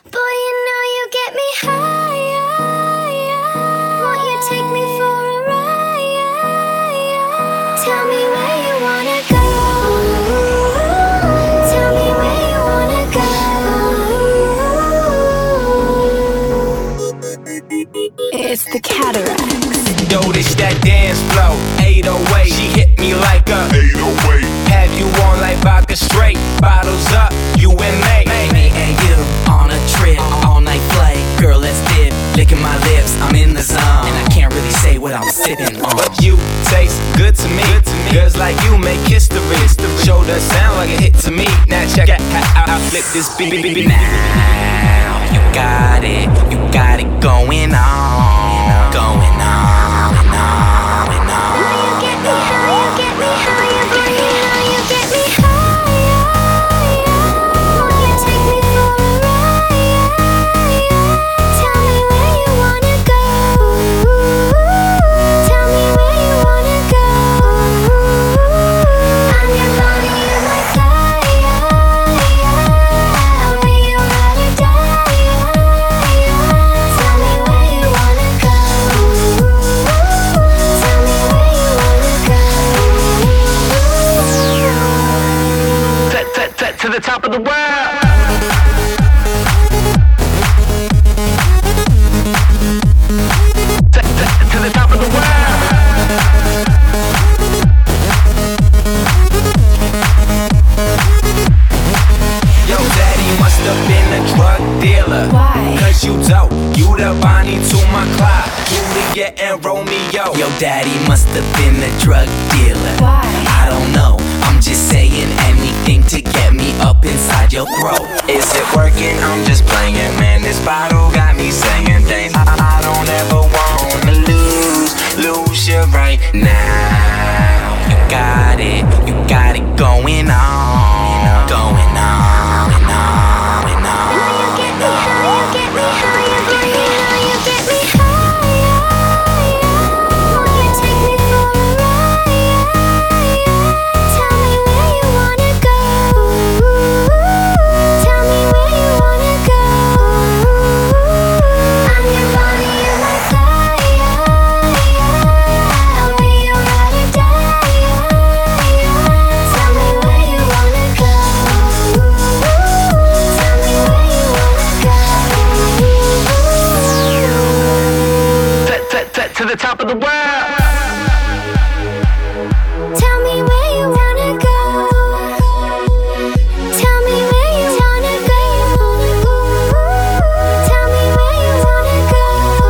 Boy, you know you get me higher. Won't you take me for a ride? Tell me where you wanna go. Tell me where you wanna go. It's the Cataracts. Yo, this that dance flow, 808. She hit me like a 808. Have you on like vodka straight, bottles up, you and me and you on a trip, all night flight. Girl, let's dip, licking my lips, I'm in the zone, and I can't really say what I'm sipping on. But you taste good to me. Girls like you make history. Shoulder sound like a hit to me. Now check out how I flip this beat. Now you got it going on, going on. To the top of the world. To the top of the world. Yo, daddy must have been a drug dealer. Why? Cause you dope, you the Bonnie to my Clyde, you the getting Romeo. Yo, daddy must have been a drug dealer. Why? I don't know, I'm just saying anything to get me up inside your throat. Is it working? I'm just playing, man. This bottle got me saying things I don't ever wanna lose you right now. You got it going on, going on, and on, and on. To the top of the world. Tell me where you wanna go. Tell me where you wanna go. Tell me where you wanna go.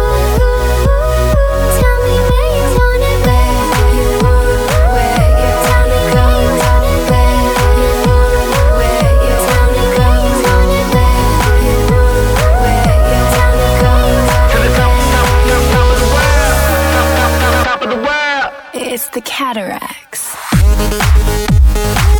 Tell me where you wanna go. Where you wanna go. Tell me where you wanna go. Where you wanna go. Tell me where you wanna go. To the top of the world. Top of the world. It's the Cataracts.